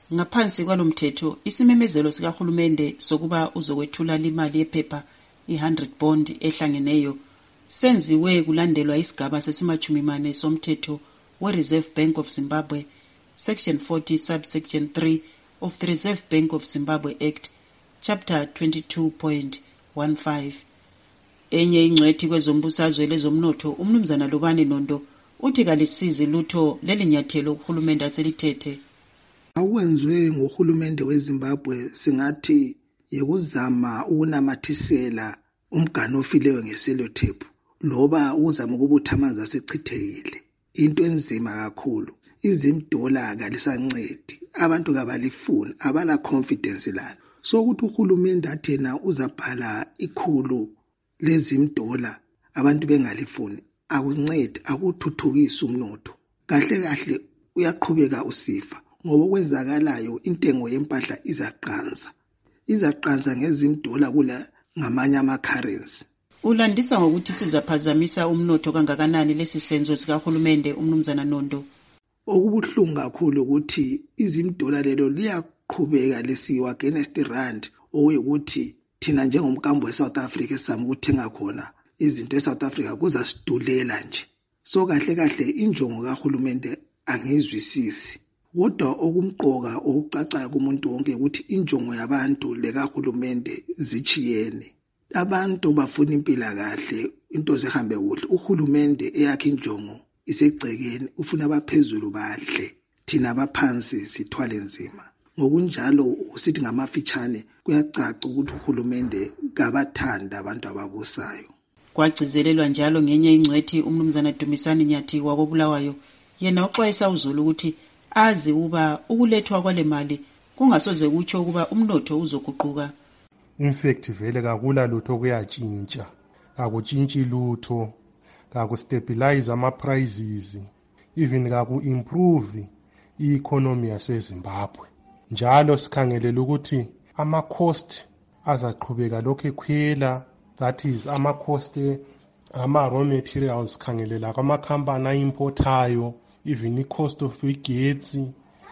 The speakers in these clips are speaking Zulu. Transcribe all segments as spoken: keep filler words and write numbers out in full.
Ngaphansi kwalomthetho isimemezelo sikahulumende sokuba uzokwethula imali yephepha i-one hundred bond ehlangeneyo senziwe kulandelwa isigaba sesimachumi mane somthetho we-Reserve Bank of Zimbabwe section forty subsection three of the Reserve Bank of Zimbabwe Act chapter twenty-two point one five. Enye ingcwethi kwezombusazwe lezomnotho umnumzana Lobani Nondo uthi kalisizi lutho lelinyathelo uhulumende aselithethe. Awenzwe ngohulumende weZimbabwe singathi yekuzama ukunamathisela umgano ofileyo ngeselothape loba uzama ukubutha amanzi asechithekile. Into enzima kakhulu. Izimdola kalisancedi, abantu kabalifuni, abala confidence lalo. So ukuthi uhulumende athena uzabhala ikhulu lezimdola abantu bengalifuni, akuncedi, akuthuthukisi umnotho. Kahle kahle uyaqhubeka usifa ngoba okwenzakalayo intengo yempahla izaqansa. Izaqansa ngezimdola kula ngamanye ama currency. Ulandisa ngokuthi sizaphazamisa umnotho kangakanani lesi senzo sikahulumende umnumzana Nondo. Okubuhlungu kakhulu ukuthi izimdola lelo liyaqhubeka lesiwa against rand okuthi thina njengomkambo weSouth Africa esizama ukuthenga khona izinto eSouth Africa kuzasidulela nje. So kahle kahle injongo kahulumende angizwisisi. Kodwa okumqoka okucacayo kumuntu wonke ukuthi injongo yabantu lekahulumende zichiyene. Abantu bafuna impila kahle, into zihambe kuhle. Uhulumende eyakhe injongo isegcekeni, ufuna abaphezulu badle, thina abaphansi sithwale nzima. Ngokunjalo usithi ngamafitshane kuyacaca ukuthi uhulumende kabathanda abantu ababusayo. Kwagcizelelwa njalo ngenye ingcwethi umnumzana Dumisani Nyathi wakobulawayo yena uxwayisa uZulu ukuthi azi uba ukulethwa kwale mali kungasoze kutsho ukuba umnotho uzoguquka. In fact vele kakula lutho kuyatshintsha, akutshintshi lutho, kakustabilize ama prices, even kaku improve i-economy yaseZimbabwe. Njalo sikhangelela ukuthi ama cost azaqhubeka lokho ekhwela, that is ama cost ama raw materials sikhangelela kwama company ayimportayo, even i-cost of igetsi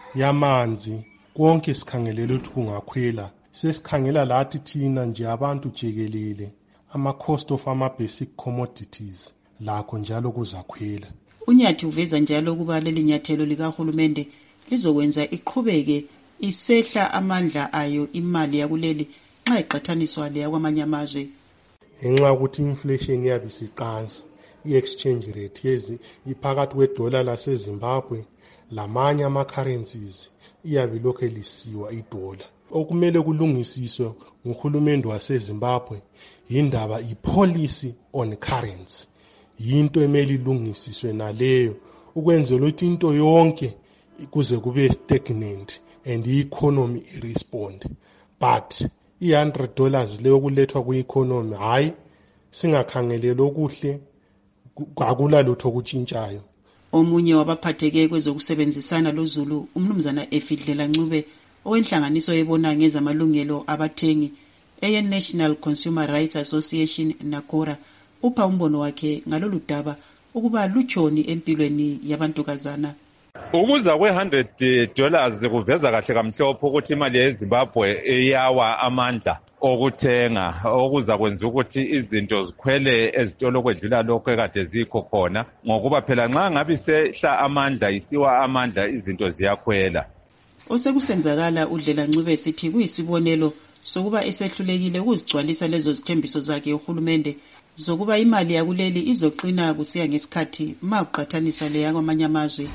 yamanzi konke sikhangelela ukuthi kungakhwela. Sesikhangela lathi thina nje abantu jekelele ama cost of ama basic commodities lakho njalo kuzakhwela. Unyathi uveza njalo ukuba leli nyathelo likahulumende lizokwenza iqhubeke isehla amandla ayo imali yakuleli nxa iqhathaniswa le yakwamanye amazwe. Ngenxa ukuthi inflation yabe siqansa, i-exchange rate yezi iphakathi kwedola laseZimbabwe lamanye ama currencies iyabe lokho lisiwa idola. Okumele kulungisiswe nguhulumende waseZimbabwe indaba i-policy on currency. Yinto emele ilungisiswe naleyo ukwenzela ukuthi into yonke kuze kube stagnant and i-economy respond. But i-one hundred dollars leyo kulethwa ku-economy hayi singakhangelela okuhle akula lutho kutshintshayo. Omunye wabaphatheke kwezokusebenzisana loZulu umnumzana Efidlela Ncube owenhlanganiso yebona ngezamalungelo abathengi eyeNational Consumer Rights Association Nakora upha umbono wakhe ngalolu daba ukuba luchoni empilweni yabantukazana. Ukuza kwe-one hundred dollars kuveza kahle kamhlophe ukuthi imali yeZimbabwe iyawa amandla okuthenga okuza kwenza ukuthi izinto zikhwele ezitolo kwedlula lokho ekade zikho khona ngokuba phela nxa ngabe sehla amandla isiwa amandla izinto ziyakhwela. Osekusenzakala uDlela Ncube sithi kuyisibonelo sokuba esehlulekile ukuzigcwalisa lezo zithembiso zakhe uhulumende zokuba imali yakuleli izoqina kusiya ngesikhathi maqhathanisa le yakwamanye amazwe.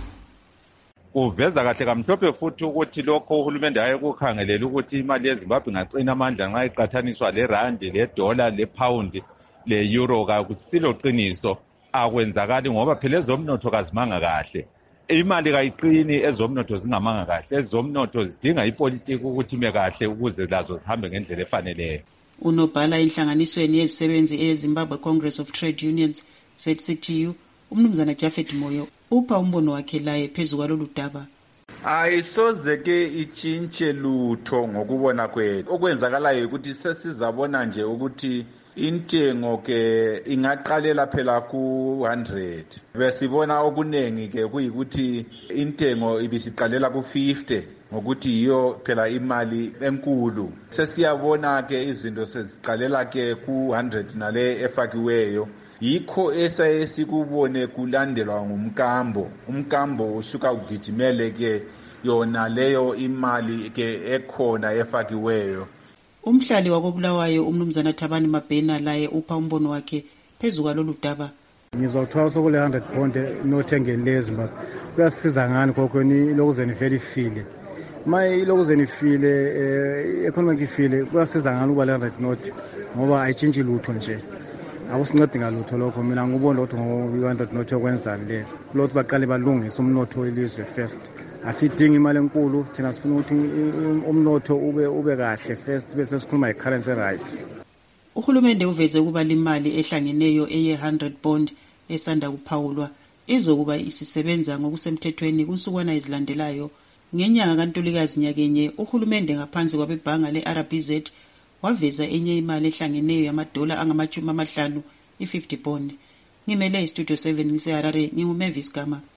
Uveza kahle kamhlophe futhi ukuthi lokho uhulumende ayekukhangelela ukuthi imali yeZimbabwe ingaqina amandla nxa iqhathaniswa le rand, le dollar, le pound, le euro kakusilo qiniso akwenzakali ngoba phela ezomnotho kazimanga kahle. Imali kayiqini ezomnotho zingamanga kahle, ezomnotho zidinga ipolitiki ukuthi ime kahle ukuze lazo zihambe ngendlela efaneleyo. Unobhala inhlanganisweni yezisebenzi eZimbabwe Congress of Trade Unions Z C T U umnumzana Jafet Moyo upha umbono wakhe laye phezulu kwalolu daba. Ayisoze ke itshintshe lutho ngokubona kwethu. Okwenzakalayo ukuthi sesizabona nje ukuthi intengo ke ingaqalela phela ku one hundred. Besibona okunengi ke kuyikuthi intengo ibisiqalela ku fifty. ngokuthi yiyo phela imali enkulu. Sesiyabona ke izinto seziqalela ke ku one hundred nale efakiweyo, yikho esaye sikubone kulandelwa ngumkambo. Umkambo usuka ugijimele ke yona leyo imali ke ekhona efakiweyo. Umhlali wakobulawayo umnumzana Thabani Mabhena laye upha umbono wakhe phezu kwalolu daba. Ngizothiwa sokule one hundred bond nothi engelezi but kuyasiza ngani kokweni lokuze nivele ifile. Maye ilokuze nifile economic ifile kuyasiza ngani ukuba le one hundred note ngoba ayitshintshi lutho nje. Akusincedi ngalutho lokho, mina ngubona ukuthi ngo one hundred note yokwenzani le. Lokuthi baqale balungise umnotho welizwe first. Asidingi imali enkulu, thina sifuna ukuthi umnotho ube ube kahle first bese sikhuluma i-currency right. Uhulumende uveze ukuba limali ehlangeneyo eye one hundred bond esanda kuphawulwa izokuba isisebenza ngokusemthethweni kusukwana ezilandelayo. Ngenyanga kaNtulikazi nyakenye uhulumende ngaphansi kwabebhanga le-R B Z waveza enye imali ehlangeneyo yamadola angamachumi amahlanu i-fifty bond. Ngimele iStudio seven ngiseHarare, nginguMavis Gama.